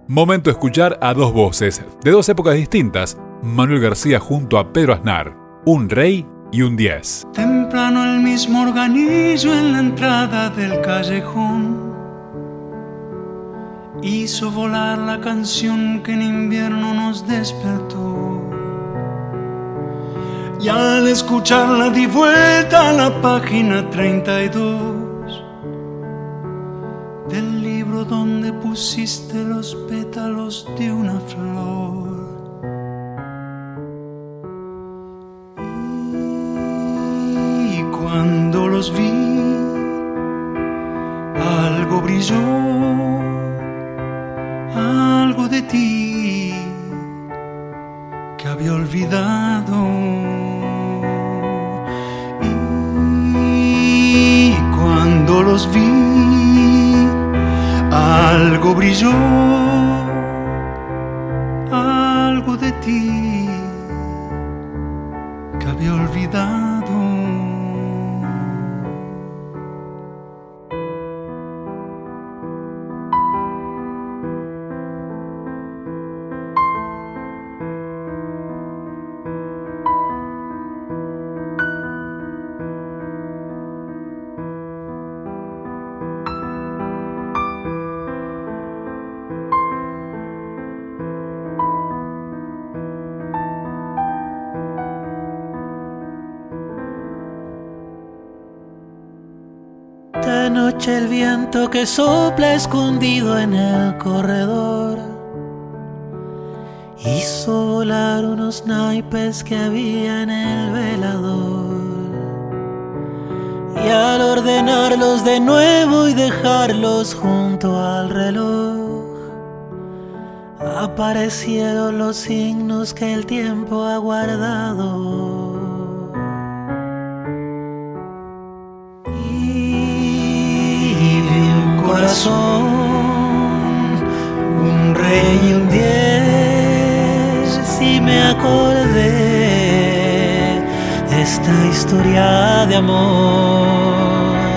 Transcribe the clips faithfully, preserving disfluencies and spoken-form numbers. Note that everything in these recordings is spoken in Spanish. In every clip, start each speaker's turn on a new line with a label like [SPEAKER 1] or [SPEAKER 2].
[SPEAKER 1] Momento de escuchar a dos voces, de dos épocas distintas, Manuel García junto a Pedro Aznar, un rey y un diez.
[SPEAKER 2] Temprano el mismo organillo en la entrada del callejón hizo volar la canción que en invierno nos despertó. Y al escucharla di vuelta a la página treinta y dos del libro donde pusiste los pétalos de una flor. Y cuando los vi, algo brilló, algo de ti que había olvidado. Y cuando los vi, algo brilló, algo de ti que había olvidado.
[SPEAKER 3] De noche el viento que sopla escondido en el corredor hizo volar unos naipes que había en el velador. Y al ordenarlos de nuevo y dejarlos junto al reloj, aparecieron los signos que el tiempo ha guardado. Corazón, un rey y un diez, y me acordé de esta historia de amor.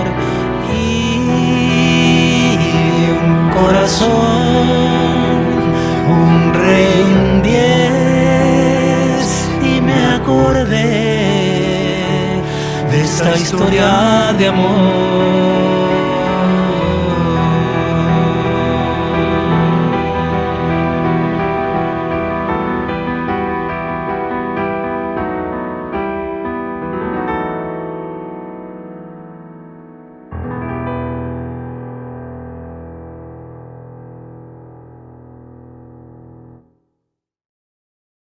[SPEAKER 3] Y un corazón, un rey y un diez, y me acordé de esta historia de amor.